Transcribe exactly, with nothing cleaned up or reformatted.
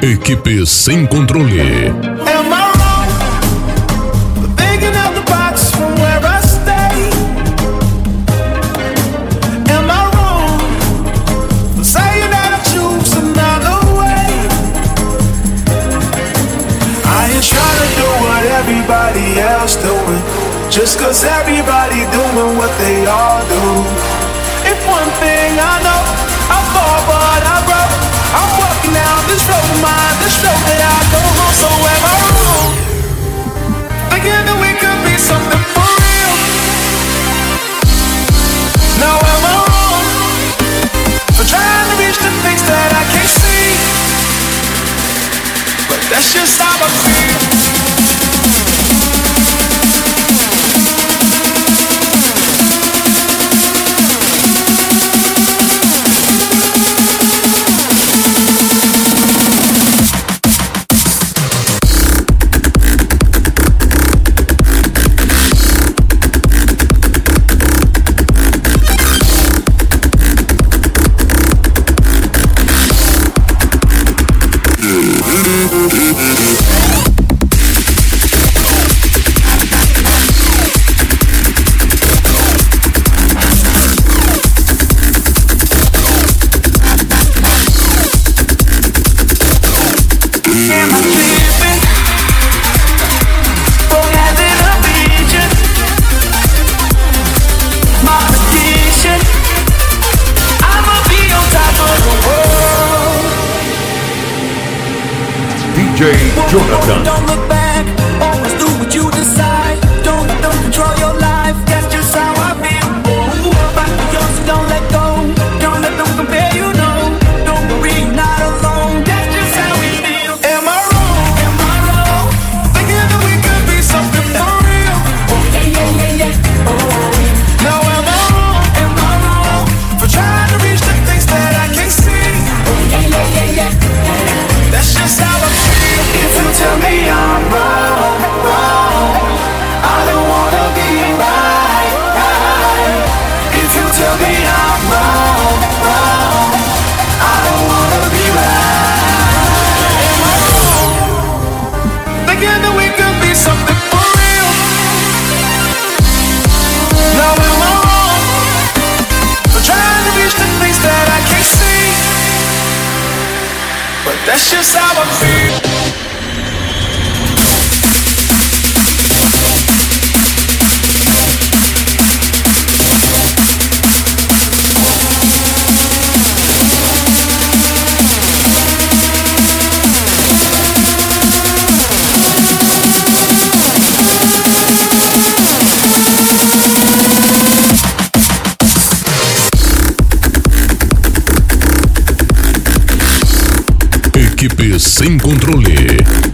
Equipe Sem Controle. Am I wrong for thinking out the box from where I stay? Am I wrong for saying that I choose another way? I ain't trying to do what everybody else doing, just cause everybody doing what they all do. If one thing I know, I fall but I grow. I'm walking down this road of mine, this road that I go home. So am I wrong thinking that we could be something for real? Now am I wrong for trying to reach the things that I can't see? But that's just how I feel. D J Jonathan. Don't look back, always do what you decide. Don't let them control your life, that's just how I feel. Back to yours, don't let go. Don't let them compare you, no. Don't worry, you're not alone, that's just how we feel. Am I wrong? Am I wrong? Thinking that we could be something for real? Oh, yeah, yeah, yeah, yeah. Oh, now am I wrong? am I wrong? For trying to reach the things that I can't see? Oh, yeah, yeah, yeah, yeah. That's just how I feel. If you tell me I'm wrong, wrong, I don't wanna be right, right. If you tell me I'm wrong, wrong, I don't wanna be right. Am I wrong thinking that we could be something for real? Now am I wrong for trying to reach the things that I can't see? But that's just how I feel. Equipe Sem Controle.